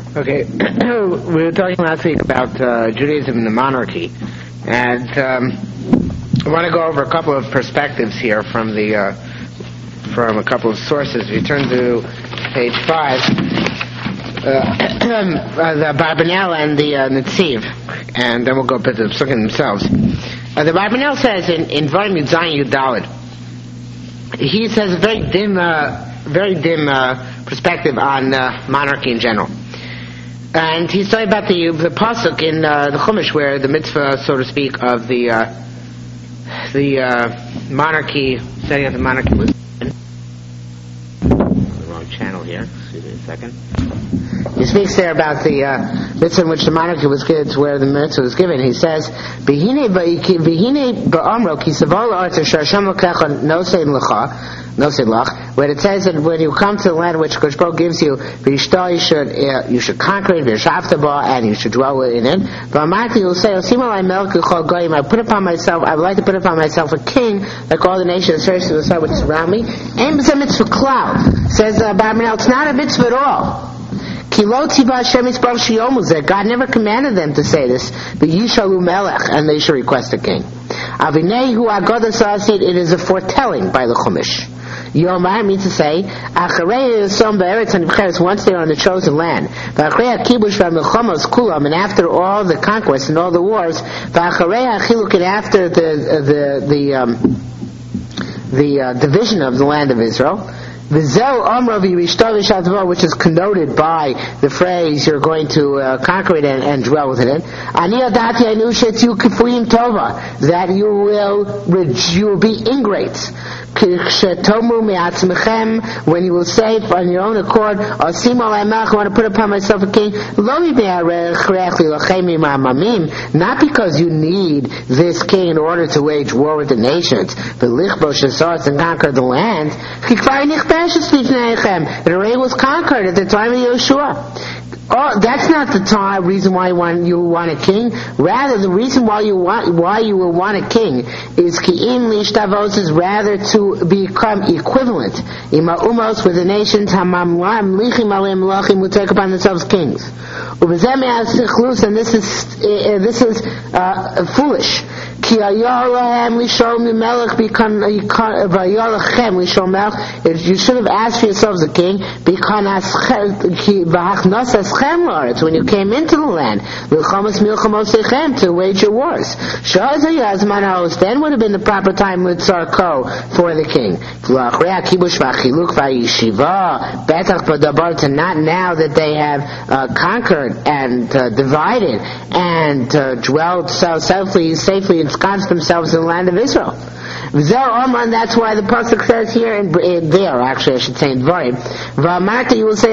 Okay, we were talking last week about Judaism and the monarchy, and I want to go over a couple of perspectives here from a couple of sources. If you turn to page 5, the Barbanel and the Netziv, and then we'll go up to the Psukim themselves. The Barbanel says in Dvarim Yudzayin Yudalid, he says a very dim perspective on monarchy in general. And he's talking about the pasuk in the Chumash where the mitzvah, so to speak, of the monarchy, setting up the monarchy was the wrong channel here. Excuse me a second. He speaks there about the mitzvah in which the monarchy was given, to where the mitzvah was given. He says, "V'hine ba'amro ki savol ha'aretz asher Hashem lokecha nosein lecha." When it says that when you come to the land which Koshbo gives you, you should conquer it, and you should dwell in it. But you will say, I put upon myself, I would like to put upon myself a king like all the nations which surround me. Says Barbanel, it's not a mitzvah at all. God never commanded them to say this, and they should request a king. It is a foretelling by the Chumash. Yomar means to say, once they are on the chosen land, and after all the conquests and all the wars, and after the division of the land of Israel, which is connoted by the phrase you're going to conquer it and dwell within it. That you will be ingrates. When you will say on your own accord, I want to put upon myself a king, not because you need this king in order to wage war with the nations, but and conquer the land. The array was conquered at the time of Yeshua. Oh, that's not the reason why you want a king. Rather, the reason why you will want a king is ki'im lishtavos, is rather to become equivalent ima umos with the nations hamamlam lichim alim lachim who take upon themselves kings. And this is foolish. You should have asked for yourselves a king when you came into the land to wage your wars. Then would have been the proper time with Sarko for the king. Not now that they have conquered and divided and dwelt so safely ensconced themselves in the land of Israel. That's why the pasuk says here in there, actually I should say in Dvarim, V'amarta, you will say,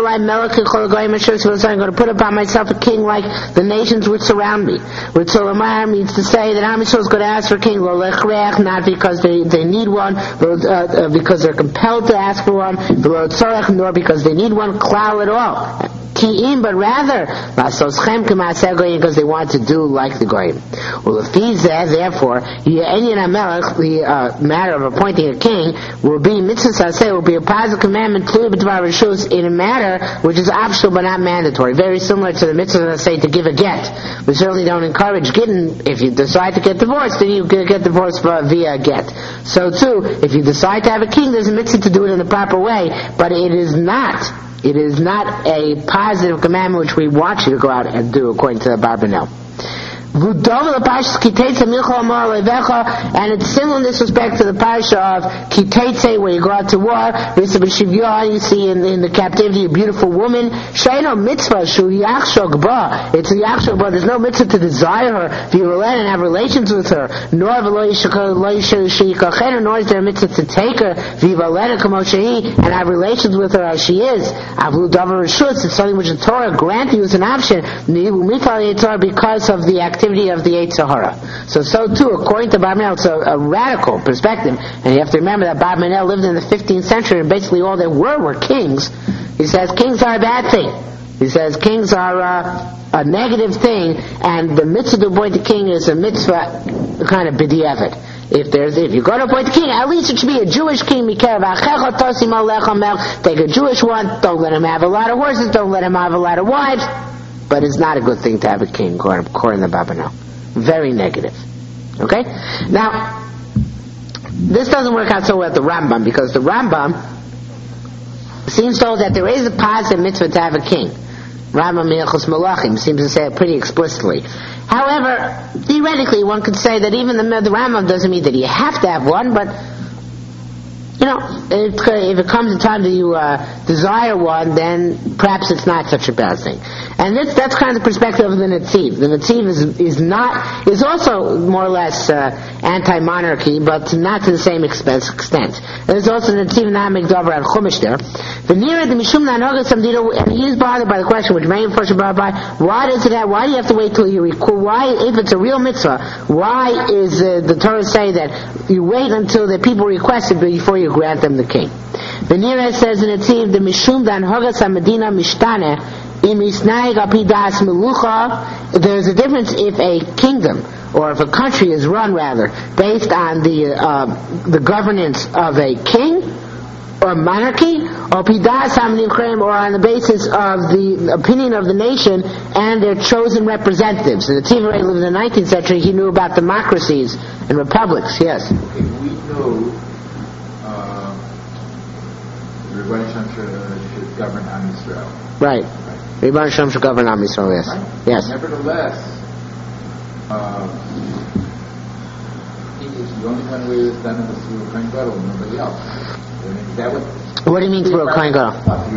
I'm going to put upon myself a king like the nations which surround me. Which Solomar means to say that Am Yisrael is going to ask for a king, not because they need one, because they're compelled to ask for one, nor because they need one, klal at all. But rather, because they want to do like the Goyim. Well, therefore, the matter of appointing a king will be will be a positive commandment in a matter which is optional but not mandatory. Very similar to the mitzvah to give a get. We certainly don't encourage getting. If you decide to get divorced, then you get divorced via a get. So too, if you decide to have a king, there's a mitzvah to do it in the proper way, but it is not a positive commandment which we want you to go out and do according to the Barbanel. And it's similar in this respect to the parasha of Kitetse, where you go out to war. You see in the captivity a beautiful woman. It's a yachshog ba. There's no mitzvah to desire her, and have relations with her. Nor is there a mitzvah to take her and have relations with her as she is. It's something which the Torah granted you as an option because of the activity of the Yetzer Hara. So too, according to Barbanel, it's a radical perspective, and you have to remember that Barbanel lived in the 15th century, and basically all there were kings. He says kings are a bad thing. He says kings are a negative thing, and the mitzvah to appoint a king is a mitzvah kind of b'diavad. if you're going to appoint a king, at least it should be a Jewish king. Take a Jewish one. Don't let him have a lot of horses. Don't let him have a lot of wives. But it's not a good thing to have a king, according to Babano. Very negative. Okay? Now, this doesn't work out so well with the Rambam, because the Rambam seems to hold that there is a positive mitzvah to have a king. Rambam Hilchos Malachim seems to say it pretty explicitly. However, theoretically, one could say that even the Rambam doesn't mean that you have to have one, but if it comes a time that you desire one, then perhaps it's not such a bad thing. And that's kind of the perspective of the Netziv. The Netziv is also more or less anti-monarchy, but not to the same extent. There's also the Netziv Namik Dover and Chumash there. The nearer the Mishum Nanoga Samdino, and he's bothered by the question which may first brought by, why do you have to wait till you recall? Why, if it's a real mitzvah, why is the Torah say that you wait until the people request it before you grant them the king? The Nira says in Netziv, the Mishum Dan Hogas Medina Mishtane, there's a difference if a kingdom, or if a country is run rather, based on the governance of a king or monarchy, or on the basis of the opinion of the nation and their chosen representatives. And the Tzivare lived in the 19th century. He knew about democracies and republics. Yes. We know Rebbeinu Shem should govern Am Yisrael. Right. Rebbeinu Shem should govern Am Yisrael, yes. Right? Yes. Nevertheless, he is the only one who is done with through Kohen Gadol, nobody else. What do you mean through a Kohen Gadol?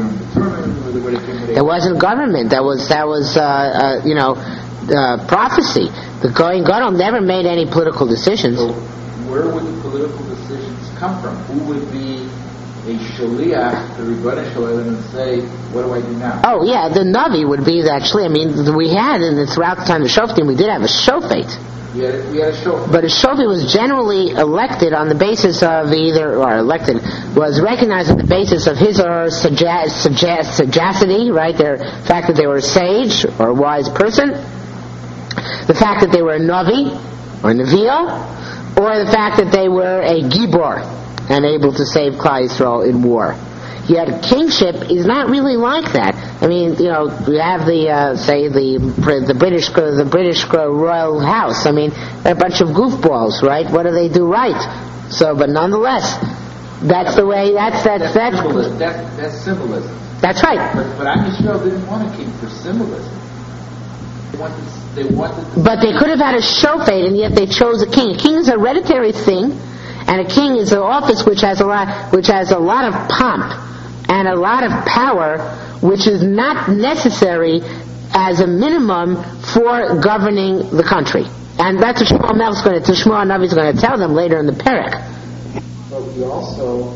It wasn't government. That was prophecy. The Kohen Gadol never made any political decisions. So where would the political decisions come from? Who would be a shaliach to Rebbeinu Shalom and say, what do I do now? Oh, yeah, the Navi would be actually, we had, and throughout the time of Shoftim, we did have a Shofet. We had a Shofet. But a Shofet was generally elected on the basis of was recognized on the basis of his or her sagacity, right? The fact that they were a sage or a wise person, the fact that they were a Navi or Nevi'ah, or the fact that they were a Gibor and able to save Klal Yisrael in war. Yet kingship is not really like that. We have the British royal house. They're a bunch of goofballs, right? What do they do right? So, but nonetheless, that's the way. That's symbolism. That's right. But Am Yisrael didn't want a king for symbolism. They wanted. But they could have had a shofet, and yet they chose a king. A king is a hereditary thing, and a king is an office which has a lot of pomp and a lot of power, which is not necessary as a minimum for governing the country. And that's what Shmuel Navi is going to tell them later in the Perek. But we also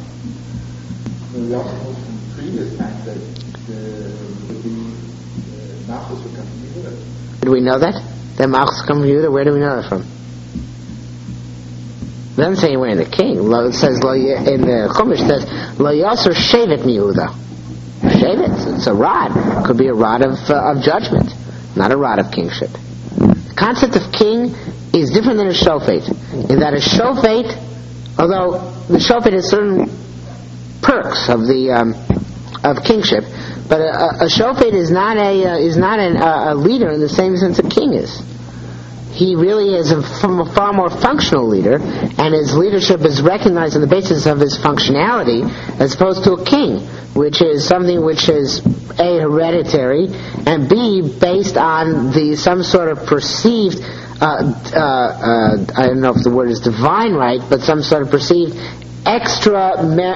know from previous times that the Malchus would come from Yehuda. Did we know that? That Malchus would come from Yehuda? Where do we know that from? It doesn't say anywhere in the king. It says in the Chumash says Lo Yasser Shevet Yehuda. Shevet, it's a rod. It could be a rod of judgment, not a rod of kingship. The concept of king is different than a shofet. In that a shofet, although the shofet has certain perks of kingship, but a shofet is not a leader in the same sense a king is. He really is a far more functional leader, and his leadership is recognized on the basis of his functionality, as opposed to a king, which is something which is A, hereditary, and B, based on some sort of perceived, I don't know if the word is divine right, but some sort of perceived extra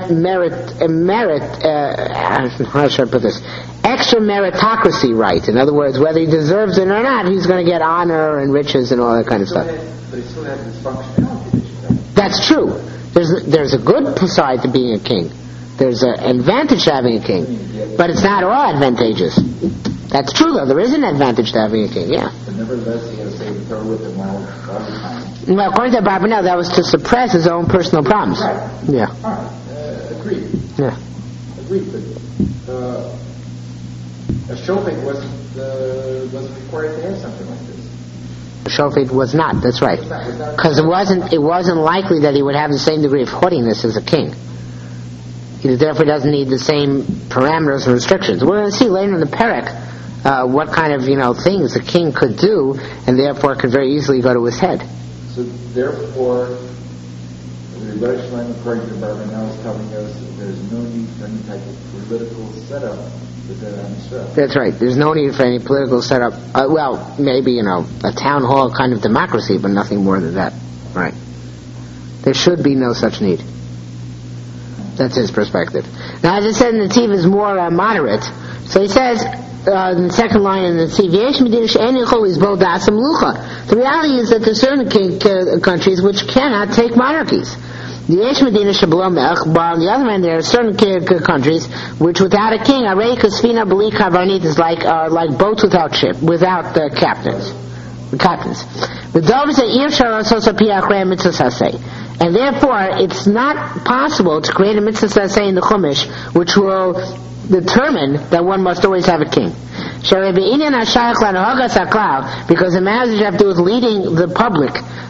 how should I put this? Extra meritocracy right. In other words, whether he deserves it or not, he's going to get honor and riches and all that kind of stuff. But he still has his functionality. That's true. There's a good side to being a king. There's an advantage to having a king. But it's not all advantageous. That's true, though. There is an advantage to having a king, yeah. But nevertheless, he has to say the Torah with him all the time. Well, according to Barbanel, that was to suppress his own personal problems. Right. Yeah. All right. Agreed. Yeah. Agreed. But a shofet wasn't required to have something like this. Shofet was not. That's right. Because it wasn't likely that he would have the same degree of haughtiness as a king. He therefore doesn't need the same parameters and restrictions. We're going to see later in the Perek what kind of things a king could do, and therefore could very easily go to his head. So therefore, the Rebbe Shalom, according to Barbanel, is telling us that there's no need for any type of political setup within Israel. That's right. There's no need for any political setup. Well, maybe a town hall kind of democracy, but nothing more than that. Right. There should be no such need. That's his perspective. Now, as I said, the Nativ is more moderate. So he says, in the second line in the Nativ, the reality is that there are certain countries which cannot take monarchies. On the other hand, there are certain countries which, without a king, is like boats without captains. And therefore, it's not possible to create a mitzvah saseh in the Chumash which will determine that one must always have a king. Because the matters you have to do with leading the public.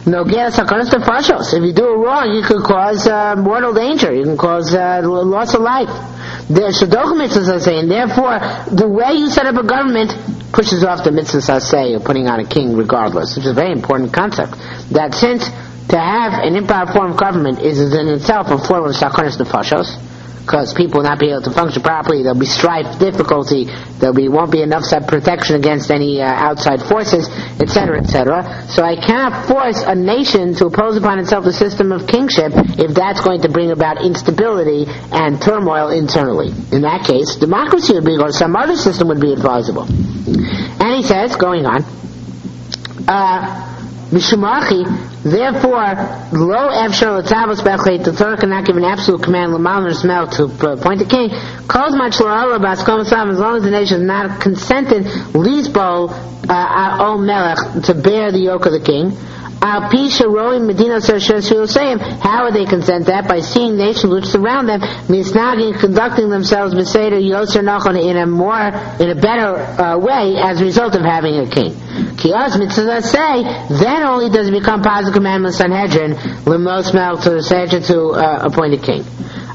If you do it wrong, you could cause mortal danger. You can cause loss of life. And therefore, the way you set up a government pushes off the mitzvah saseh of putting on a king regardless, which is a very important concept. That since to have an improper form of government is in itself a form of sakonis nefashos, because people will not be able to function properly, there'll be strife, difficulty, won't be enough protection against any outside forces, etc., etc. So I cannot force a nation to oppose upon itself the system of kingship if that's going to bring about instability and turmoil internally. In that case, democracy would be, or some other system would be advisable. And he says, going on, Mishumachi, therefore, lo efshar l'tzavos b'echleit, the Torah cannot give an absolute command l'mal n'smel to appoint a king. Calls much l'ala b'askom asav, as long as the nation is not consented, lisbo o melech, to bear the yoke of the king. How would they consent that? By seeing nations which surround them, conducting themselves in a better way as a result of having a king. Then only does it become positive commandment Sanhedrin, to appoint a king.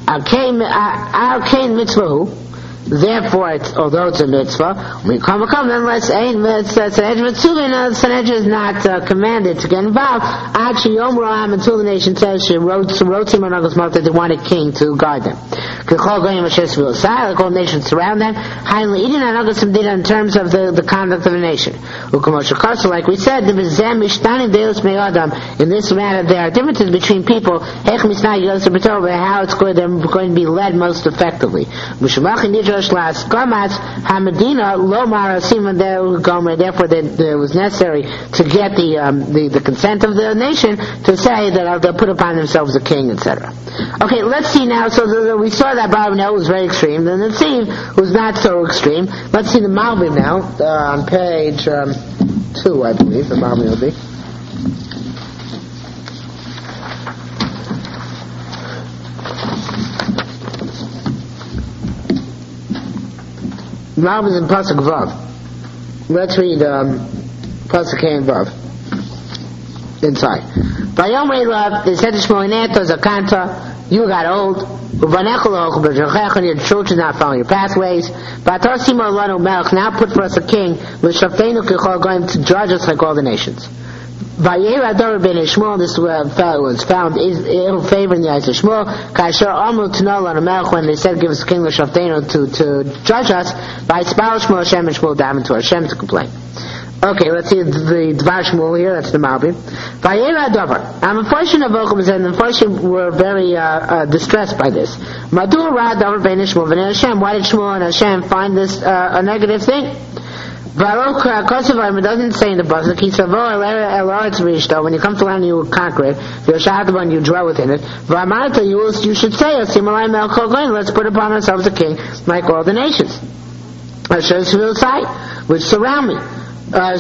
Therefore, although it's a mitzvah, when you come, then let's say Sanhedrin is not commanded to get involved. Until the nation says they want a king to guard them. Like all nations surround them, in terms of the conduct of the nation. Like we said, in this matter, there are differences between people, how it's going to be led most effectively. Therefore, there was necessary to get the consent of the nation to say that they'll put upon themselves a king, etc. Okay, let's see now. So we saw that Barbanel was very extreme. The Nativ was not so extreme. Let's see the Malbim now on page 2, I believe. The Malbim will be. Malbim is in Pasuk Vav. Let's read Pasuk and Vav inside. Vayomrei Rav, they said to Shmuel, Neto Zakanta, you got old. Your children not following your pathways. Now put for us a king, going to judge us like all the nations. This fellow was found ill favor in the eyes of Shmuel. When they said, give us a king to judge us, by Shmuel Hashem, and Shmuel davened to Hashem to complain. Okay, let's see the Dvar Shmuel here, that's the Malbim. I'm a portion of Okum, and the Farshim were very distressed by this. Why did Shmuel and Hashem find this a negative thing? It doesn't say in the Pasuk, when you come to land you will conquer it, you dwell within it. You should say, let's put upon ourselves a king like all the nations which surround me. Then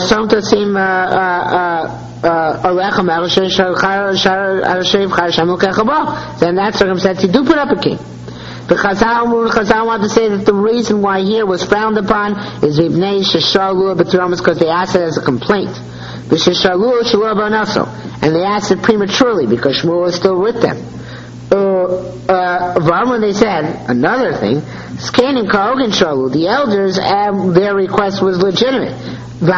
that circumstance you do put up a king. The Chazal want to say that the reason why here was frowned upon is because they asked it as a complaint. And they asked it prematurely because Shmuel was still with them. When they said another thing, scanning Kaogin Shalu, the elders, their request was legitimate. The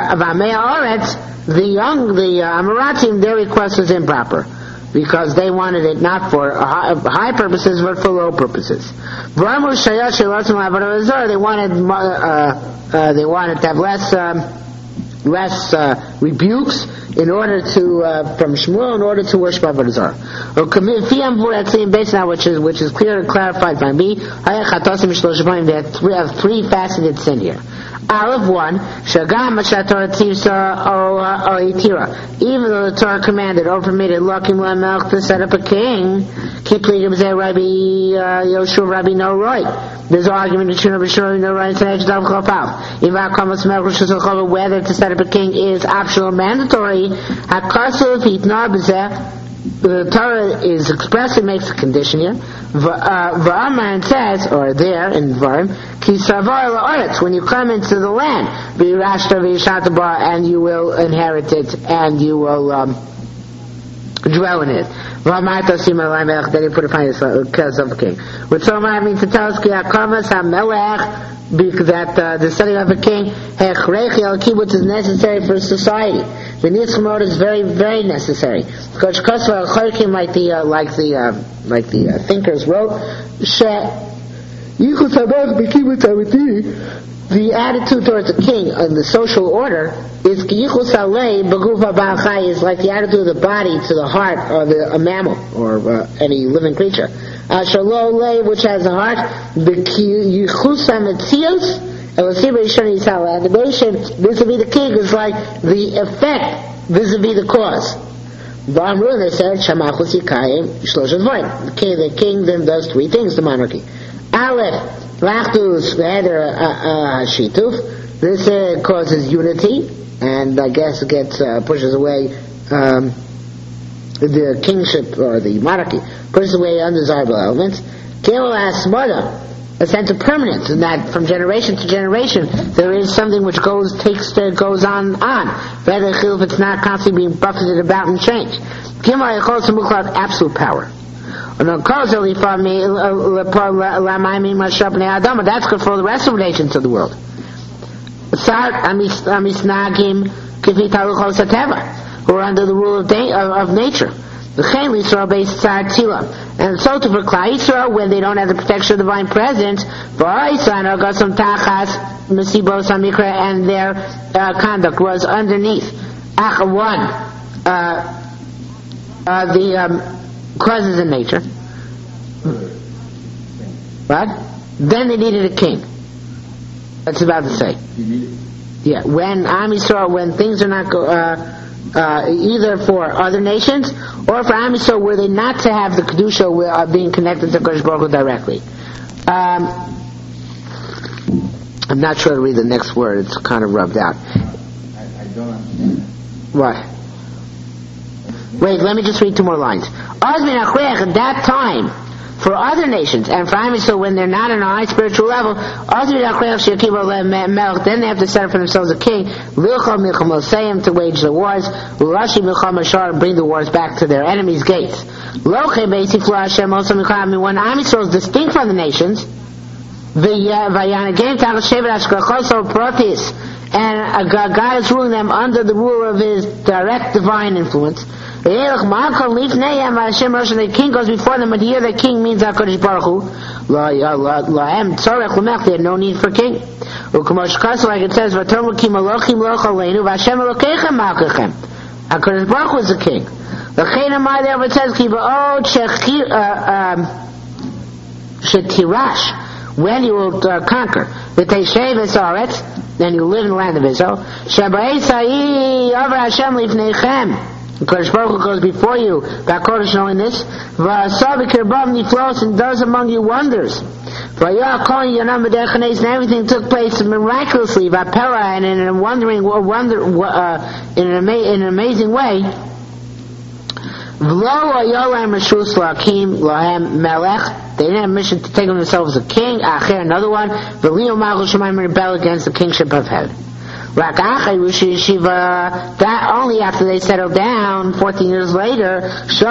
Amaratim, their request was improper because they wanted it not for high purposes but for low purposes. They wanted to have less rebukes in order to from Shmuel in order to worship Avodah Zarah. Based on which is clear and clarified by me. There have three faceted sin here. Aleph 1, even though the Torah commanded or permitted Lakim Lamelch to set up a king, keep pleading with Rabbi Yoshua, Rabbi No Roy. There's an argument between Rabbi Shmuel No Roy and whether to set up a king is optional or mandatory. The Torah is expressly makes a condition here. V'aman says, or there in Varim, Ki Savar la'aretz, when you come into the land, V'yirashta v'yishatabah, and you will inherit it, and you will dwell in it. V'amarta sima l'melech, then you put a fine because of the king. What so I mean to tell us, Ki ha'kavas ha'melech, that the setting of a king, hechrechi al kibbutz, is necessary for society. The nitzmod is very, very necessary. Because kasva al-charkim, like the thinkers wrote, the attitude towards the king and the social order is like the attitude of the body to the heart of a mammal or any living creature. Which has a heart, and the nation vis-a-vis the king is like the effect vis-a-vis the cause. They said, the king then does three things, the monarchy. Aleph, Lachtus, Shituf. This causes unity, and I guess it pushes away the kingship or the monarchy, pushes away undesirable elements. Kilo Asmada, a sense of permanence, and that from generation to generation there is something which goes on. Rather, if it's not constantly being buffeted about and changed. Absolute power. That's good for the rest of the nations of the world. Who are under the rule of nature. And so to for Klal Yisrael, when they don't have the protection of the divine presence, and their conduct was underneath. The causes in nature. What? Then they needed a king. That's about to say. Yeah, when Am Yisrael, when things are not either for other nations or for Am Yisrael, were they not to have the kedusha being connected to Kodesh Baruch Hu directly. I'm not sure to read the next word. It's kind of rubbed out. I don't understand. What? Wait, let me just read two more lines. At that time, for other nations, and for Am Yisrael, when they're not on a high spiritual level, then they have to set up for themselves a king, to wage the wars, bring the wars back to their enemies' gates. When Am Yisrael is distinct from the nations, and God is ruling them under the rule of His direct divine influence. The king goes before them, but here the king means HaKadosh Baruch Hu. They had no need for king. Like it says, HaKadosh Baruch Hu is the king. Therefore it says, when you will conquer, then you live in the land of Israel. Kodesh Baruch Hu goes before you, Kodesh knowing this, and does among you wonders. And everything took place miraculously, and in an amazing way. They didn't have mission to take on themselves a king, another one. Rebel against the kingship of heaven. That only after they settled down 14 years later,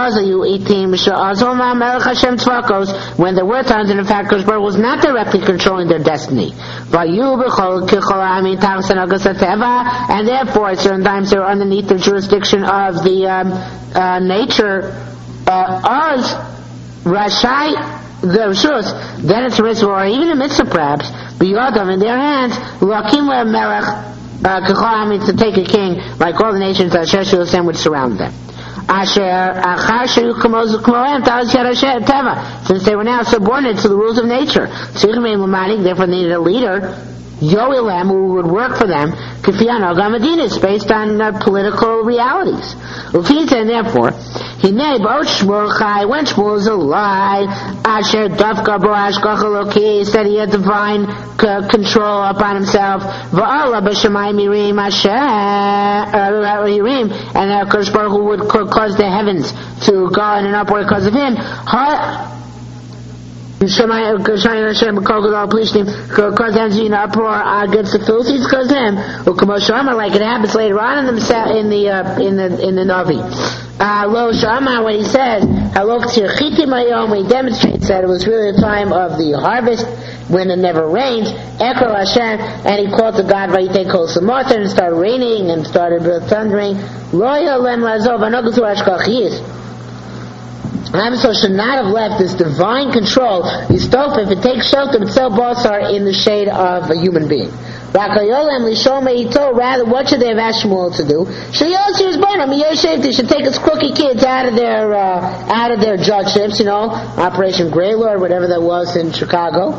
when there were times when in fact Kosh Baruch was not directly controlling their destiny. And therefore at certain times they were underneath the jurisdiction of the nature Oz Rashai the Rishus, then it's a mitzvah, or even a mitzvah perhaps, biyodam in their hands, Lakim Melech Kechol to take a king like all the nations that Sheshu which surround them. Since they were now subordinate to the rules of nature, therefore they needed a leader, Yoelem, who would work for them, Kifiano Gamadinis, based on political realities. And therefore, when Shmuel is alive, Asher Dafka Bo Ashkach Eloki, said he had divine control upon himself. Va'ala B'Shamayim Yirim Yirim, and Kosh Baruch Hu would cause the heavens to go in an upward because of him. Cause them to in uproar against the Philistines because of him. Like it happens later on in the Navi. Lo Shama, when he says when he demonstrates that it was really a time of the harvest when it never rains, Echo Hashem, and he called to God Vayitei Kol Samot, and it started raining and started thundering. Lo Yolem Lazov Anogu Ashkachis. Amsel should not have left this divine control, if it takes shelter itself basar in the shade of a human being. Rather, what should they have asked Shmuel to do? They should take his crookie kids out of their judgeships, Operation Grey Lord, whatever that was in Chicago.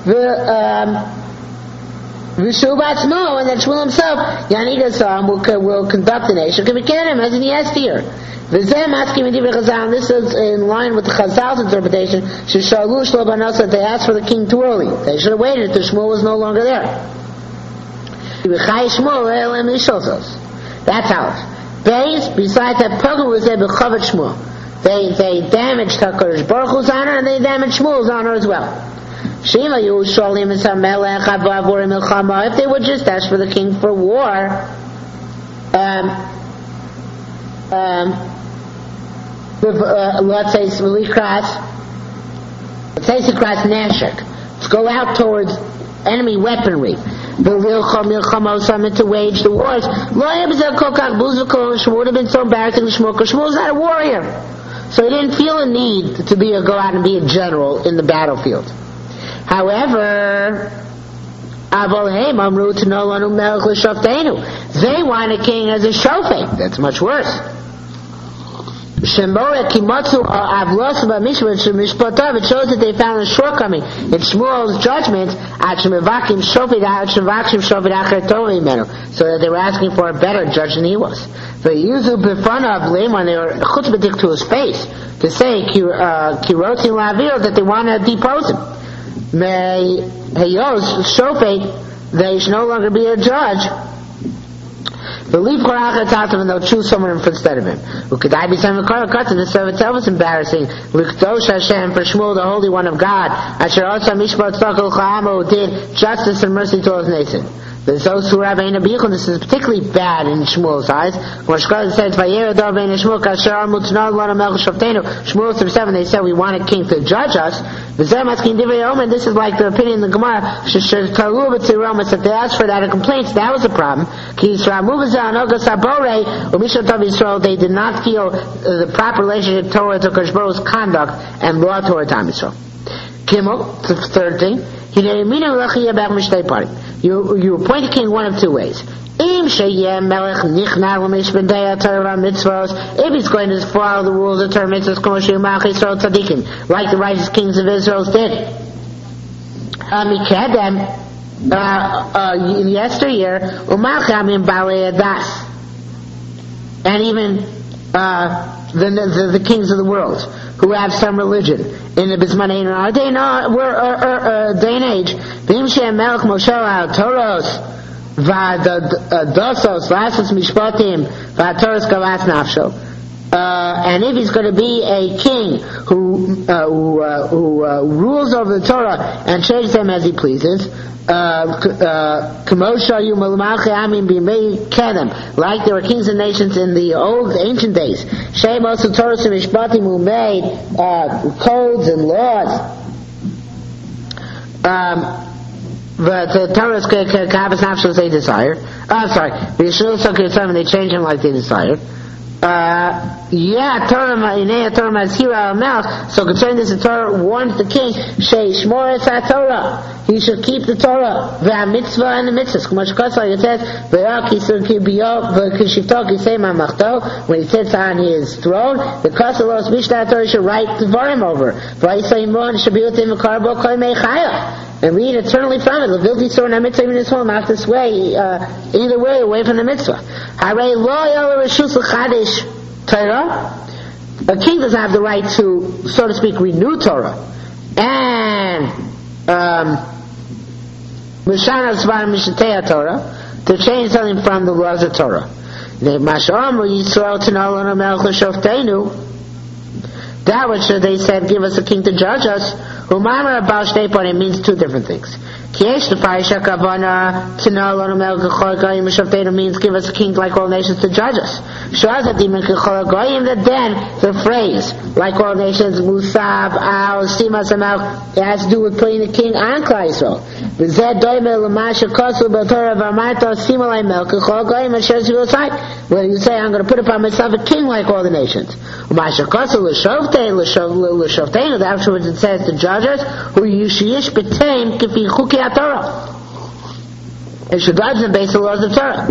And that Shmuel himself, will conduct the nation, as in Yester. This is in line with the Chazal's interpretation. They asked for the king too early. They should have waited until Shmuel was no longer there. That's how. Besides that, Pogum was there b'chavat Shmuel. They damaged HaKadosh Baruch Hu's honor and they damaged Shmuel's honor as well. If they would just ask for the king for war, let's say Nashik, let's go out towards enemy weaponry, to wage the wars. It would have been so embarrassing to Shmuel, because Shmuel's not a warrior, so he didn't feel a need to go out and be a general in the battlefield. However, they want a king as a shofet. That's much worse. It shows that they found a shortcoming in Shmuel's judgment, so that they were asking for a better judge than he was. They used it in front of him when they were chutzpahdik to his face to say that they want to depose him. They should no longer be a judge. Believe Korach and they'll choose someone instead of him. This of itself is embarrassing. Hashem, for Shmuel, the Holy One of God, who did justice and mercy to his nation. This is particularly bad in Shmuel's eyes. Shmuel through 7, they said we want a king to judge us. This is like the opinion in the Gemara that they asked for that in complaints. That was a problem. They did not feel the proper relationship towards Kosh Baruch's conduct and law towards Am Yisrael. Kimmel, the third thing. You appoint a king one of two ways. If he's going to follow the rules of Torah mitzvahs, like the righteous kings of Israel did. In yesteryear, and even the kings of the world who have some religion in the Bismanein in our day and age. and if he's going to be a king who rules over the Torah and changes them as he pleases, like there were kings and nations in the old ancient days, who made codes and laws. The Torah's they desire. They change them like they desired. So concerning this, the Torah warns the king, he should keep the Torah, and the mitzvahs. When he sits on his throne, the Torah should write Dvarim over. And read eternally from it. Not this way, either way, away from the mitzvah. A king doesn't have the right to, so to speak, renew Torah and to change something from the laws of Torah. That which they said, give us a king to judge us. It means two different things. Means give us a king like all nations to judge us. Then the phrase like all nations, Musab, Al, Simas, Amal, it has to do with putting the king on Klal Yisrael. When you say, I'm going to put upon myself a king like all the nations. The afterwards it says to judges, who yishish b'teim kifi chuki HaTorah. It should judge them based on the laws of Torah.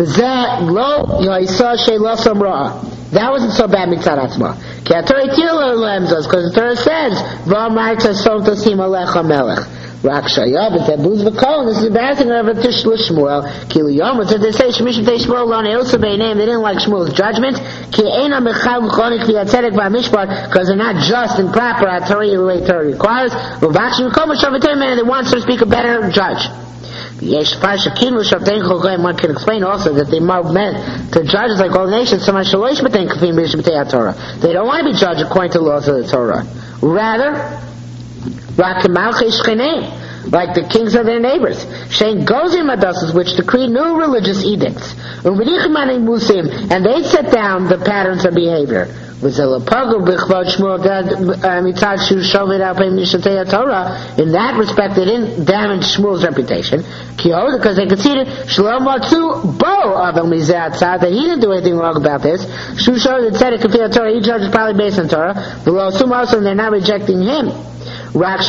That wasn't so bad mitzad atzma. Because the Torah says, this is embarrassing of it to Shmuel. Did they say Shmuel they didn't like Shmuel's judgment? Because they're not just and proper at Torah the way Torah requires. And they want to speak a better judge. One can explain also that they meant to judges like all nations. They don't want to be judged according to the laws of the Torah. Rather, like the kings of their neighbors, which decree new religious edicts, and they set down the patterns of behavior. In that respect, they didn't damage Shmuel's reputation, because they conceded that he didn't do anything wrong about this. He judges probably based on Torah, and they're not rejecting him. They don't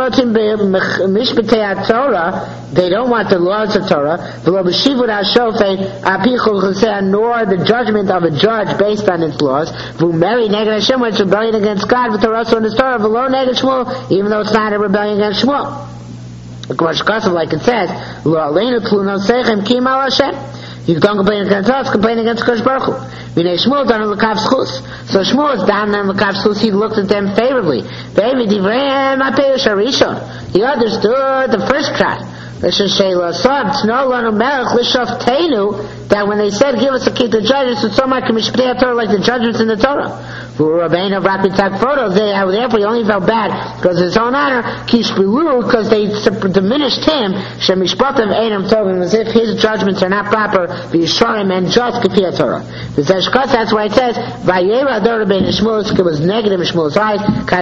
want the laws of Torah, nor the judgment of a judge based on its laws. It's rebellion against God, even though it's not a rebellion against Shmuel. Like it says, you don't complain against us, complain against Kosh Baruch Hu. So Shmuel is down on L'kav Schus, he looked at them favorably. He understood the first cry. That when they said, give us a king to judge us, it's so much like the judgments in the Torah. Therefore he only felt bad because of his own honor, because they diminished him, as if his judgments are not proper, and just Torah. That's why it says, it was negative in Shmuel's eyes,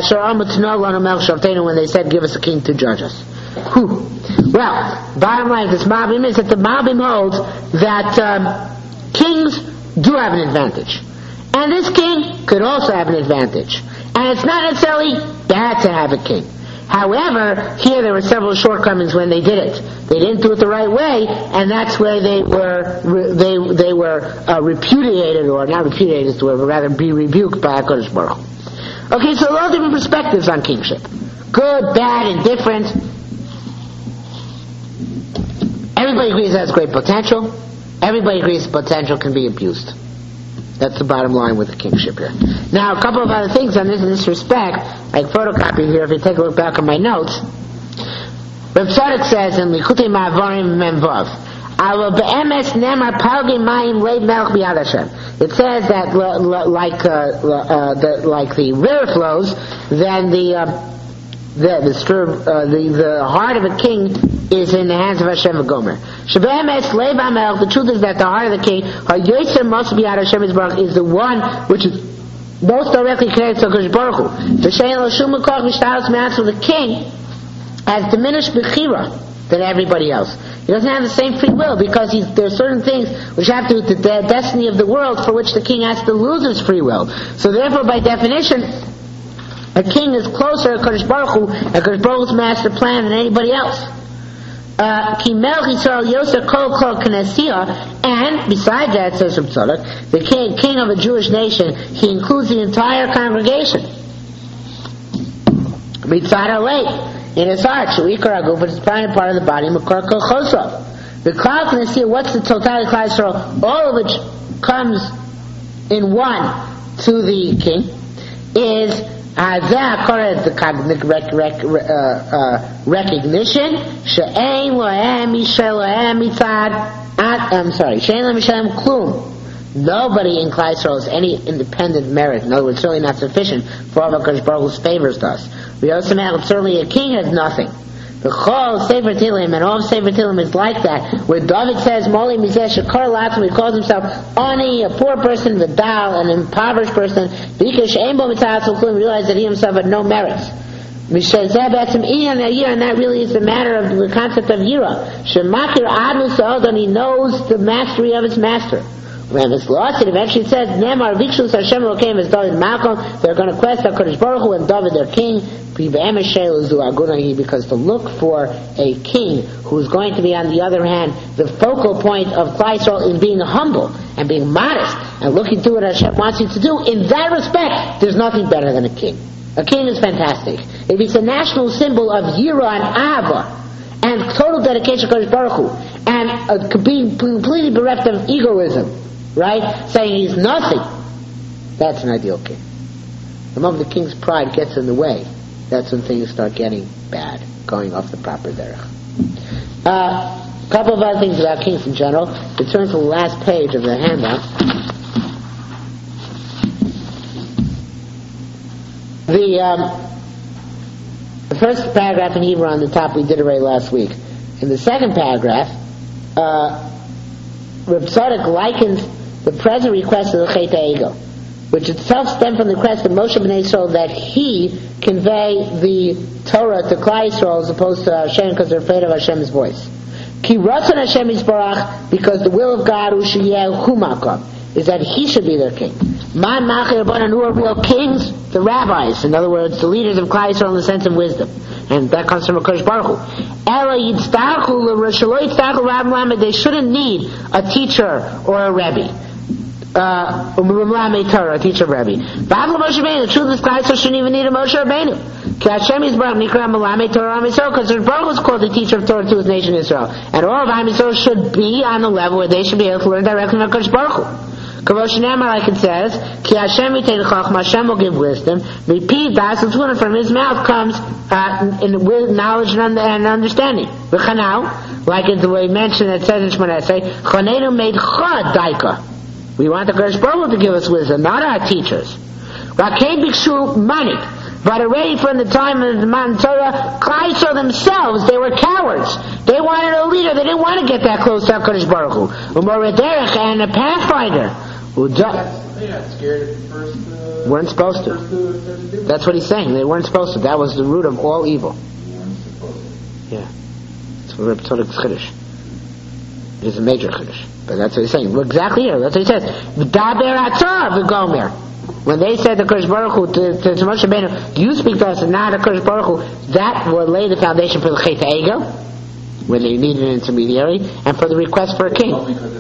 when they said, give us a king to judge us. Well, bottom line, this Malbim is that the Malbim holds that kings do have an advantage. And this king could also have an advantage. And it's not necessarily bad to have a king. However, here there were several shortcomings when they did it. They didn't do it the right way, and that's where they were repudiated, or not repudiated, but rather be rebuked by HaKadosh Baruch Hu. Okay, so all different perspectives on kingship. Good, bad, indifferent. Everybody agrees it has great potential. Everybody agrees the potential can be abused. That's the bottom line with the kingship here. Now, a couple of other things on this in this respect, like photocopy here, if you take a look back at my notes. Reb Tzadok says in Likutei Ma'avarim Mem Vav, It says that like the river flows, then the heart of a king is in the hands of Hashem V'gomer. The truth is that the heart of the king, is the one which is most directly connected to Kodesh Baruch Hu. The king has diminished bechira than everybody else. He doesn't have the same free will because there are certain things which have to do with the destiny of the world for which the king has to lose his free will. So therefore, by definition, a king is closer to Kodesh Baruch Hu, and Kodesh Baruch Hu's master plan than anybody else. And besides that, says Reb Tzadok, the king of a Jewish nation, he includes the entire congregation. In his heart, which is part of the body, the Klal Knessia, what's the totality of Klal Yisrael? All of which comes in one to the king, is recognition. Nobody in Klal Yisrael has any independent merit. In other words, certainly not sufficient for all HaKadosh Baruch Hu's favors to us. Certainly a king has nothing. The Chol Sefer Tehillim, and all of Sefer Tehillim is like that, where David says, Moli Mizeh Shekar Latzim, he calls himself Ani, a poor person, Vidal, an impoverished person, because She'en Bo Mitzvah Tzolchum, realized that he himself had no merits. And that really is the matter of the concept of Yira. Shemakir Adu Sa'odon, he knows the mastery of his master. When it's lost, it eventually says, Nemar Vikshus Hashem Elokeim as David Malcolm, they're going to quest HaKadosh Baruch Hu and David their king, because to look for a king who's going to be, on the other hand, the focal point of Klal Yisrael in being humble and being modest and looking through what Hashem wants you to do, in that respect, there's nothing better than a king. A king is fantastic. If it's a national symbol of Yira and Ahava and total dedication to Kodesh Baruch Hu and being completely bereft of egoism, right? Saying he's nothing. That's an ideal king. The moment the king's pride gets in the way, that's when things start getting bad, going off the proper derech. A couple of other things about kings in general. We turn to the last page of the handout. The first paragraph in Hebrew on the top, we did already last week. In the second paragraph, Reb Tzadok likens the present request of the Chet HaEgel, which itself stemmed from the request of Moshe B'nai Yisrael that he convey the Torah to Klal Yisrael as opposed to Hashem, because they're afraid of Hashem's voice. Ki Ratzon Hashem Yisbarach, because the will of God is that he should be their king. Man Machir Rabbanan, who are real kings? The rabbis, in other words, the leaders of Klal Yisrael in the sense of wisdom, and that comes from HaKadosh Baruch Hu. They shouldn't need a teacher or a rebbe. A teacher Rebbe. The truth is Klal Yisrael shouldn't even need a Moshe Rabbeinu. Because Baruch was called the teacher of Torah to his nation Israel. And all of Am Yisrael should be on the level where they should be able to learn directly from HaKadosh Baruch Hu. Like it says, Ki Hashem Hashem will give wisdom. Repeat that, so from his mouth comes with knowledge and understanding. Like the way mentioned, it says in Shmoneh Esrei, Chanenu made Chad Daika. We want the Kodesh Baruch Hu to give us wisdom, not our teachers. Rakei Bikshu Manik. But already from the time of the Matan Torah, Klal Yisrael themselves, they were cowards. They wanted a leader. They didn't want to get that close to HaKadosh Baruch Hu. Umoraderech, and a pathfinder. They got scared at the first... weren't supposed to. That's what he's saying. They weren't supposed to. That was the root of all evil. Yeah. That's what Reb Tzadok's Chiddush. It is a major Chiddush. But that's what he's saying. Exactly here. That's what he says. V'daber atzah v'gomer. When they said the Kodesh Baruch Hu to Moshe Rabbeinu, you speak to us and not the Kodesh Baruch Hu, that will lay the foundation for the Chet HaEgel, when they need an intermediary, and for the request for a king.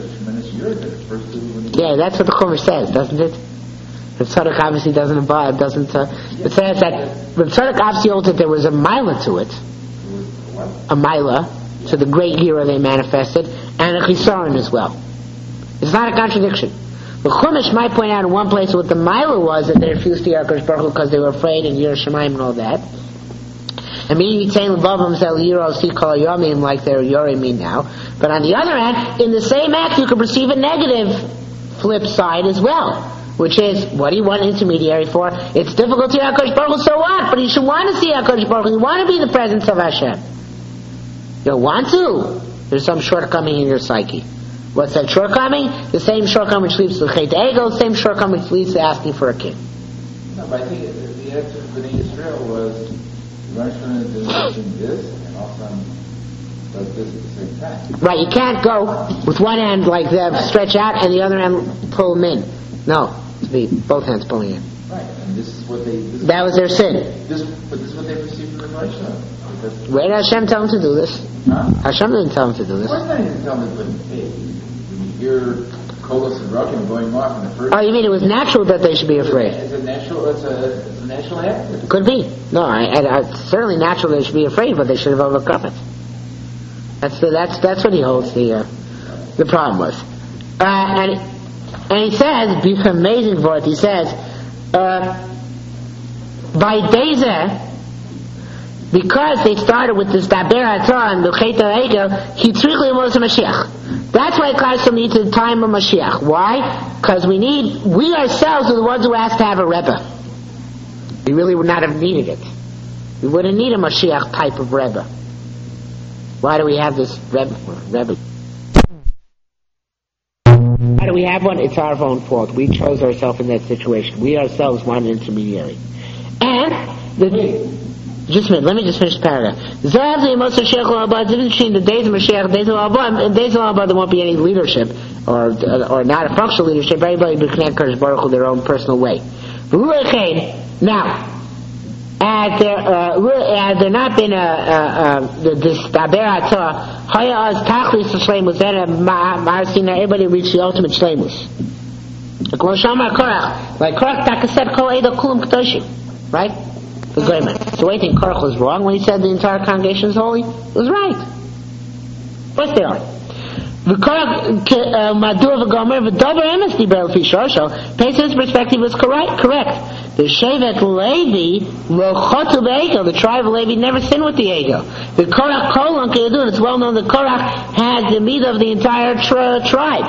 Yeah, that's what the Chumash says, doesn't it? Reb Tzadok obviously doesn't abide, it says that Reb Tzadok obviously holds that there was a milah to it. A milah to the great Yira they manifested, and a chisaron as well. It's not a contradiction. The Chumash might point out in one place what the milah was, that they refused to hear HaKadosh Baruch Hu because they were afraid in Yerushalayim and all that. And meaning like they're yorimim now. But on the other hand, in the same act, you can perceive a negative flip side as well, which is, what do you want an intermediary for? It's difficult to hear HaKadosh Baruch Hu, so what? But you should want to see HaKadosh Baruch Hu. You want to be in the presence of Hashem. You don't want to. There's some shortcoming in your psyche. What's that shortcoming? The same shortcoming which leads to the Chet Ego, the same shortcoming which leads to asking for a king. No, but I think the answer for the Israel was, Russian is doing this, and also does this at the same time. Right, you can't go with one hand like that, stretch out, and the other hand pull them in. No, to be both hands pulling in. Right, and this is what they... That was their sin. But this is what they received from the Russian. Where did Hashem tell them to do this? Huh? Hashem didn't tell them to do this. Of course not, he didn't tell them, but hey, when you hear Kolos and Ruckin going off in the first... Oh, you mean it was natural that they should be afraid? It's a natural act. Could be. No, it's certainly natural they should be afraid, but they should have overcome it. That's what he holds the problem with. And he says, amazing word, he says, by Deza, because they started with this Daber Atzah and the Chet Ego, he trickly was a Mashiach. That's why Klal need to the time of Mashiach. Why? Because we ourselves are the ones who asked to have a Rebbe. We really would not have needed it. We wouldn't need a Mashiach type of Rebbe. Why do we have this Rebbe? Why do we have one? It's our own fault. We chose ourselves in that situation. We ourselves want an intermediary. And just a minute, let me just finish the paragraph. The difference between the days of Mashiach and the days of Abba, in days of Abba there won't be any leadership, or not a functional leadership. Everybody will connect HaKadosh Baruch Hu their own personal way. Now, had there not been this Daber Atzah, Haya Az Tachlis Shleimus, then everybody reached the ultimate Shleimus. Like Korach Taka said, Kol Edo Kulam Kedoshim, right? So wait, think Korach was wrong when he said the entire congregation is holy? It was right. Of course they are. Pesach's perspective was correct. The Shevet Levi, the tribe of Levi, never sinned with the ego. The Korach Kolon, it's well known that Korach had the meat of the entire tribe.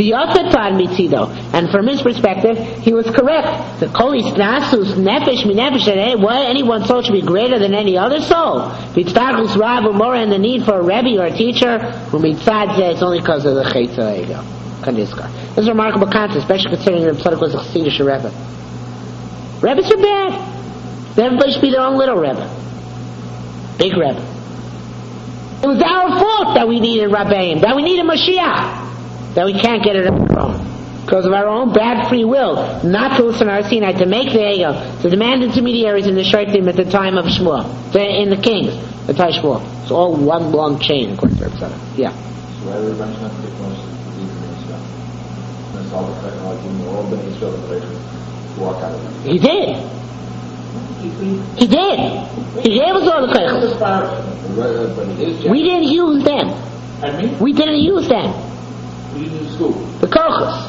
And from his perspective, he was correct. The Kolis Nasus, Nefesh, Minefesh, anyone's soul should be greater than any other soul. Vitzarchus Rav Umora, and the need for a Rebbe or a teacher, it's only because of the Chet Ego. This is a remarkable concept, especially considering that Tzadok was a Chassidish Rebbe. Rebbes are bad. Everybody should be their own little Rebbe. Big Rebbe. It was our fault that we needed Rabbeim, that we needed Mashiach, that we can't get it on our own. Because of our own bad free will, not to listen to our Sinai, to make the ego, to demand intermediaries in the Shaitim at the time of Shmuel, in the kings, the time of Shmuel. It's all one long chain, according to Rebbe. Yeah. So why did Rebbe not take most of the Israel? That's all the technology, all the Israel walk out of it. He did. He gave us all the keichos. We didn't use them. We didn't use them. We didn't use who? The keichos.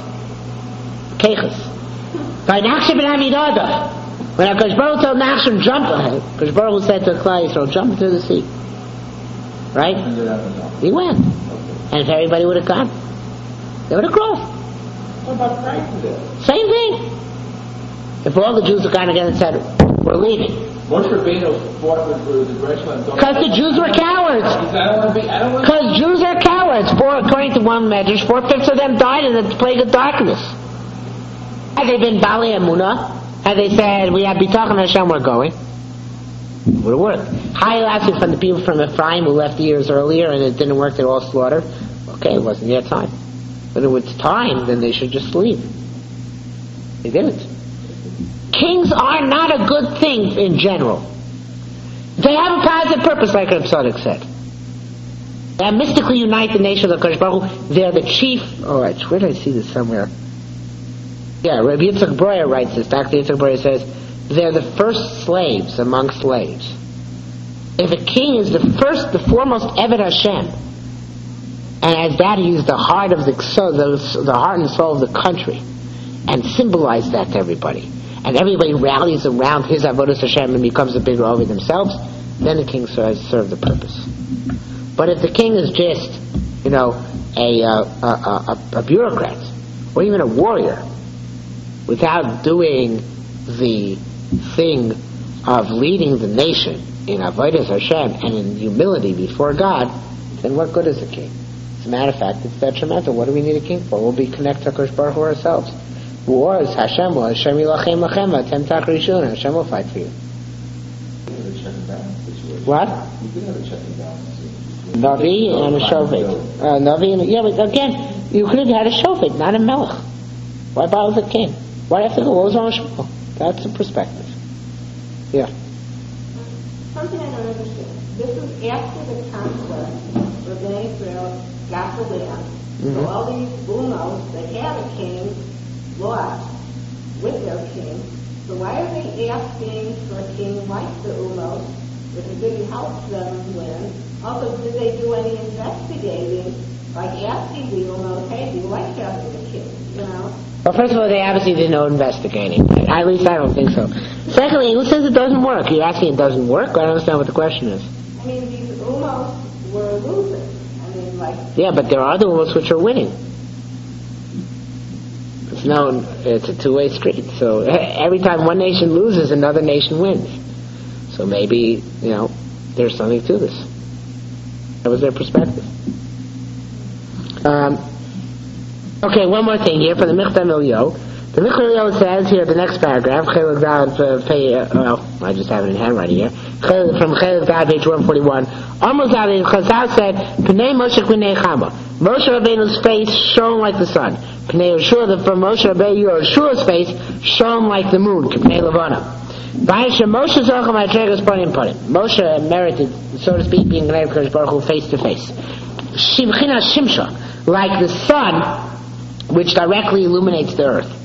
By Nachshon ben Amidah, when HaKadosh Baruch Hu told Nachshon jump, HaKadosh Baruch Hu said to Klal Yisrael, jump into the sea. Right? He went. And if everybody would have gone, they would have crossed. What about Christ today? Same thing. If all the Jews had gone together and said, we're leaving. Moshe Rabbeinu fought with the Gresham. Because the Jews were cowards. Because Jews are cowards. According to one measure, 4/5 of them died in the plague of darkness. Had they been Bali Emunah, had they said, we have B'tachon Hashem, we're going, it would have worked. Highlighted from the people from Ephraim who left years earlier and it didn't work, they were all slaughtered. Okay, it wasn't their time. But if it was time, then they should just leave. They didn't. Kings are not a good thing in general. They have a positive purpose, like Reb Tzadok said. They mystically unite the nation of the Kodesh Baruch Hu. They're the chief. Alright, where did I see this somewhere? Yeah, Rabbi Yitzchak Breuer writes this. Dr. Yitzchak Breuer says, they're the first slaves among slaves. If a king is the foremost Eved Hashem, and as that he is the heart of the heart and soul of the country, and symbolize that to everybody, and everybody rallies around his Avodas Hashem and becomes a bigger over themselves, then the king has served the purpose. But if the king is just, a bureaucrat, or even a warrior, without doing the thing of leading the nation in avodas Hashem and in humility before God, then what good is a king? As a matter of fact, it's detrimental. What do we need a king for? We'll be connected to HaKadosh Baruch Hu ourselves. Wars, Hashem will, Hashem yilachem lachem, Atem takrishun, Hashem will fight for you. What? You could have a check and balance. Navi and a shofet. But again, you could have had a shofet, not a melech. Why bother the king? Why have to go? What was wrong with Shmuel? That's the perspective. Yeah. Something I don't understand. This is after the conquest where Bnei Israel got the land. So all these umos that had a king lost with their king. So why are they asking for a king like the umos if it didn't help them win? Also, did they do any investigating, like asking the umos, hey, do you like having a king? Well, first of all, they obviously did no investigating. At least I don't think so. Secondly, who says it doesn't work? You're asking it doesn't work? I don't understand what the question is. I mean, these umos were losers. Yeah, but there are the umos which are winning. It's known, it's a two-way street. So every time one nation loses, another nation wins. So maybe, there's something to this. That was their perspective. Okay, one more thing here for the Michtam Elio. The Michtam Elio says here, the next paragraph, I just have it in handwriting here, from Chelek Dad, page 141. Amar Zavid Chazal said, Pnei Moshe Pnei Chama. Moshe Rabbeinu's face shone like the sun. Pnei Yeshua, from Moshe Rabbeinu, Yeshua's face shone like the moon. Pnei Levana. Moshe merited, so to speak, being connected to HaKadosh Baruch Hu face to face. Shimchina Shimsha, like the sun, which directly illuminates the earth.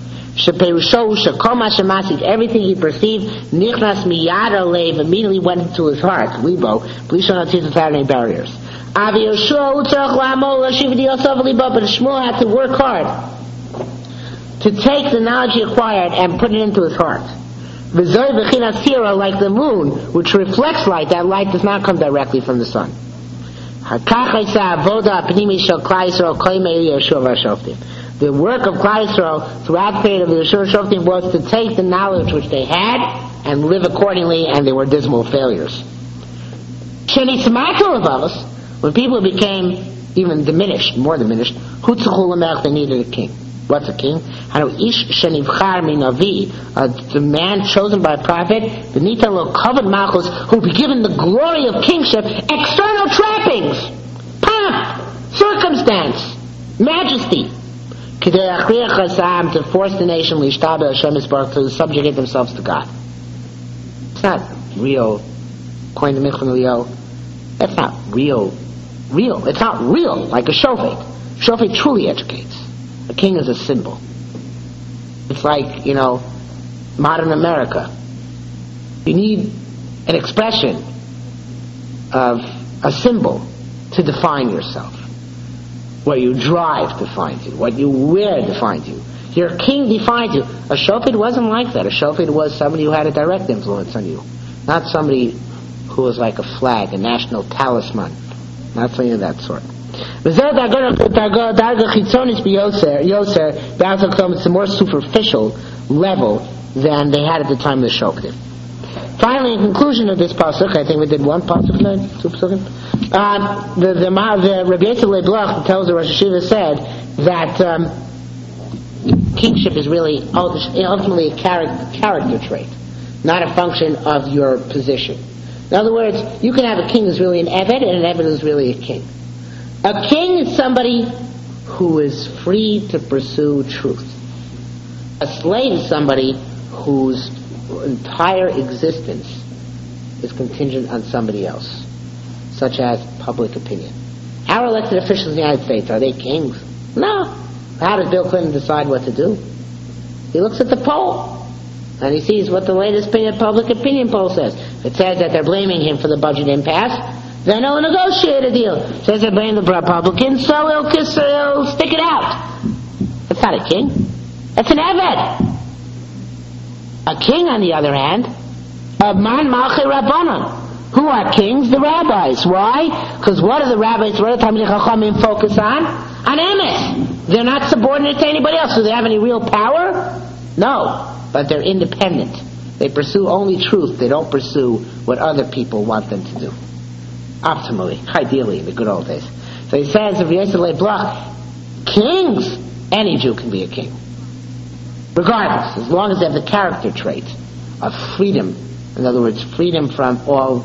Everything he perceived, Nichnas Miyad Alev, immediately went into his heart, Libo, without any barriers. But Shmuel had to work hard to take the knowledge he acquired and put it into his heart. Like the moon, which reflects light, that light does not come directly from the sun. The work of Klal Yisrael throughout the period of the Yeshua Shoftim was to take the knowledge which they had and live accordingly, and they were dismal failures. When people became even diminished, more diminished, they needed a king. What's a king? The man chosen by a prophet, who will be given the glory of kingship, external trappings, pomp, circumstance, majesty, to force the nation to subjugate themselves to God. It's not real. According to Michtam Elio, that's not real. It's not real, like a shofet. Shofet truly educates. A king is a symbol. It's like, modern America. You need an expression of a symbol to define yourself. What you drive defines you. What you wear defines you. Your king defines you. A shofet wasn't like that. A shofet was somebody who had a direct influence on you. Not somebody who was like a flag, a national talisman. Not something of that sort. It's a more superficial level than they had at the time of the Shoftim. Finally, in conclusion of this pasuk, I think we did one pasuk tonight, two pasukim. The Rabbi Yosef Leibloch, tells the Rosh Hashiva, said that kingship is really ultimately a character trait, not a function of your position. In other words, you can have a king who's really an Eved, and an Eved who's really a king. A king is somebody who is free to pursue truth. A slave is somebody whose entire existence is contingent on somebody else, such as public opinion. Our elected officials in the United States, are they kings? No. How does Bill Clinton decide what to do? He looks at the poll, and he sees what the latest public opinion poll says. If it says that they're blaming him for the budget impasse, then he'll negotiate a deal. It says they blame the Republicans, so he'll stick it out. That's not a king. That's an Eved. A king, on the other hand, a man malchei rabbanon, Who are kings? The rabbis. Why? Because what do the rabbis, what do Talmidei Chachamim focus on? On emes. They're not subordinate to anybody else. Do they have any real power? No. But they're independent. They pursue only truth. They don't pursue what other people want them to do. Optimally, ideally, in the good old days. So he says, if Yosef Bloch, kings, any Jew can be a king. Regardless, as long as they have the character trait of freedom. In other words, freedom from all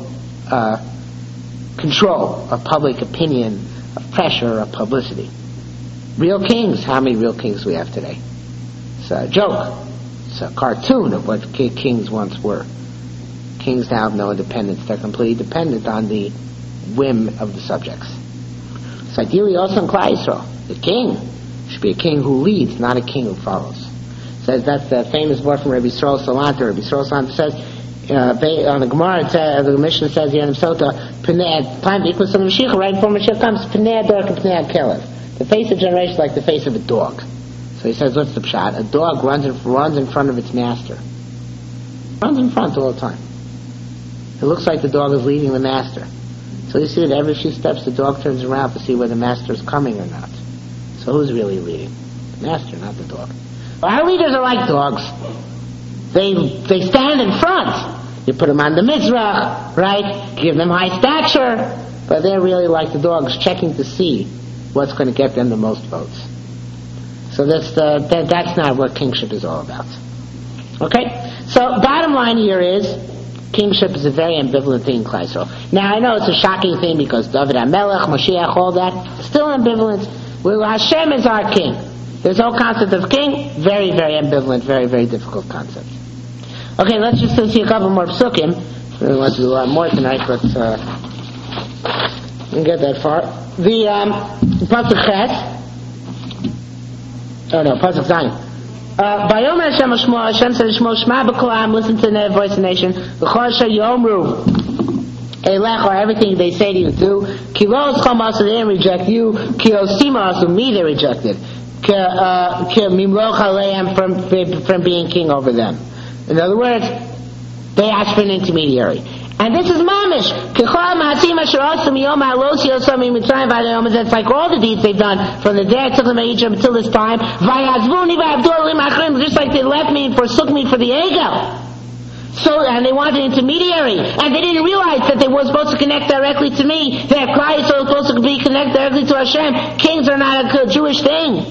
control of public opinion, of pressure, of publicity. Real kings, how many real kings do we have today? It's a joke. It's a cartoon of what kings once were. Kings now have no independence. They're completely dependent on the whim of the subjects. So ideally also in Klal Yisrael, the king should be a king who leads, not a king who follows. Says that's the famous word from Rabbi Yisrael Salanter. Rabbi Yisrael Salanter says, on the Gemara, the Mishnah says here in the Sota, time equals some Mashiach, right before Mashiach comes, Pnei Ador and Pnei Kelev. The face of generation is like the face of a dog. So he says, what's the pshat? A dog runs in front of its master. Runs in front all the time. It looks like the dog is leading the master. So you see that every few steps the dog turns around to see whether the master is coming or not. So who's really leading? The master, not the dog. Well, our leaders are like dogs. They stand in front. You put them on the Mizrach, right? Give them high stature. But they're really like the dogs, checking to see what's going to get them the most votes. So that's not what kingship is all about. Okay? So bottom line here is, kingship is a very ambivalent thing in Klal Yisrael. Now I know it's a shocking thing because David HaMelech, Moshiach, all that, still ambivalent. Well, Hashem is our king. There's no concept of king. Very, very ambivalent, very, very difficult concept. Okay, let's just see a couple more psukim. We want to do a lot more tonight, but we didn't get that far. The Pasuk Ches. Oh no, Pasuk Zayin. Vayomer Hashem Shmo, Hashem said Shmo, Shema b'kolam, listen to the voice of the nation. V'chol asher yomru Eilech, or everything they say to you do. Ki lo oschom asu, they didn't reject you. Ki osima asu, me they rejected. Ki mimloch aleim, from being king over them. In other words, they asked for an intermediary. And this is mamish. It's like all the deeds they've done from the day I took them to Egypt until this time. Just like they left me and forsook me for the Egel. So, and they wanted an intermediary. And they didn't realize that they were supposed to connect directly to me. That Christ was supposed to be connected directly to Hashem. Kings are not a good Jewish thing.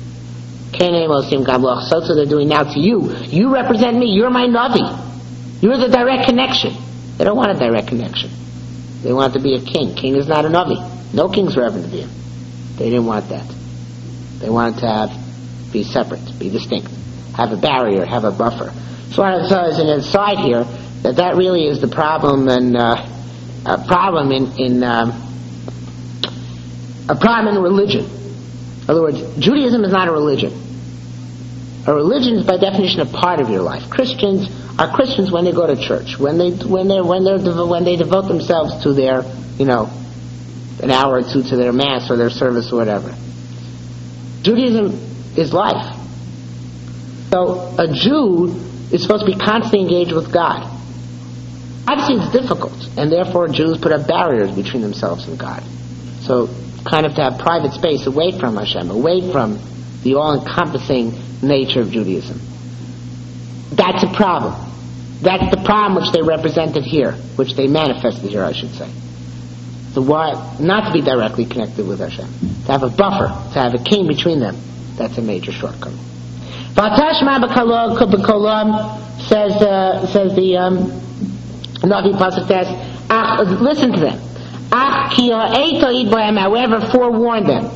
So they're doing now to you. You represent me. You're my Navi. You're the direct connection. They don't want a direct connection. They want to be a king. King is not a Navi. No kings were ever to be him. They didn't want that. They wanted to be separate, be distinct, have a barrier, have a buffer. So as an aside here, that really is the problem, and a problem in religion. In other words, Judaism is not a religion. A religion is by definition a part of your life. Christians are Christians when they go to church, when they devote themselves to their, an hour or two to their mass or their service or whatever. Judaism is life. So a Jew is supposed to be constantly engaged with God. Obviously it's difficult, and therefore Jews put up barriers between themselves and God. So kind of to have private space away from Hashem, away from the all-encompassing nature of Judaism. That's a problem. That's the problem which they represented here, which they manifested here, I should say. So why not to be directly connected with Hashem? To have a buffer, to have a king between them, that's a major shortcoming. Vatashma b'kolam says the Navi Pasuk says, listen to them. However, forewarn them.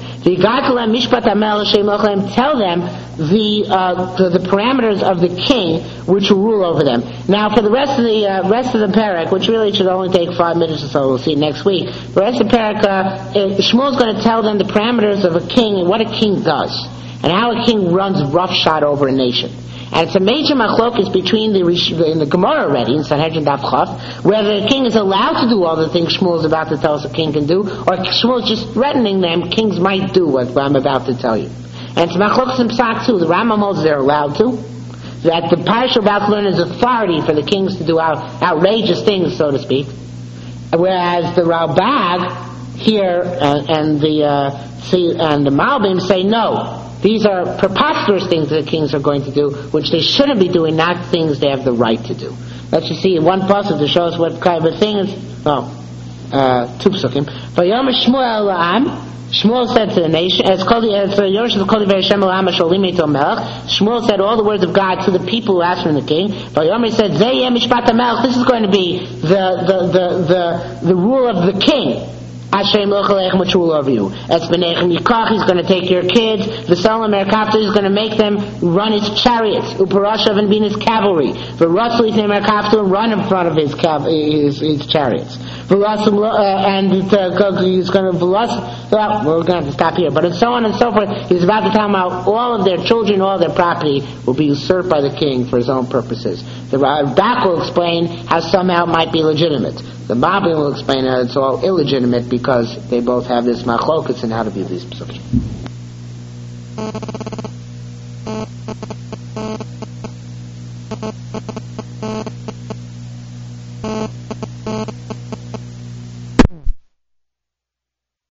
Tell them the parameters of the king which will rule over them. Now, for the rest of the parak, which really should only take 5 minutes or so, we'll see next week. The rest of the parak, Shmuel's going to tell them the parameters of a king and what a king does, and how a king runs roughshod over a nation. And it's a major machlokes between in the Gemara already, in Sanhedrin Daf Chaf, whether the king is allowed to do all the things Shmuel is about to tell us a king can do, or Shmuel is just threatening them, kings might do what I'm about to tell you. And it's machlokes in Psak too. The Rambam holds they're allowed to. That the parsha about to learn is authority for the kings to do outrageous things, so to speak. Whereas the Ralbag here and the Malbim say no. These are preposterous things that the kings are going to do, which they shouldn't be doing, not things they have the right to do. Let's just see one passage to show us what kind of a thing is. Two psukim. Vayom Shmuel La'am. Shmuel said to the nation, Shmuel said all the words of God to the people who asked from the king. Vayomer said, this is going to be the rule of the king. Hashem which rule over you. Esbenechem Yikach, he's going to take your kids. V'Salom Merkavta, he's going to make them run his chariots. Uparashav and being his cavalry. V'Russel Yifnei Merkavta, and run in front of his chariots. And he's going to we're going to have to stop here. But and so on and so forth. He's about to tell them how all of their children, all their property will be usurped by the king for his own purposes. The Radak will explain how somehow it might be legitimate. The Malbim will explain how it's all illegitimate because they both have this machlokas in how to view these psukim.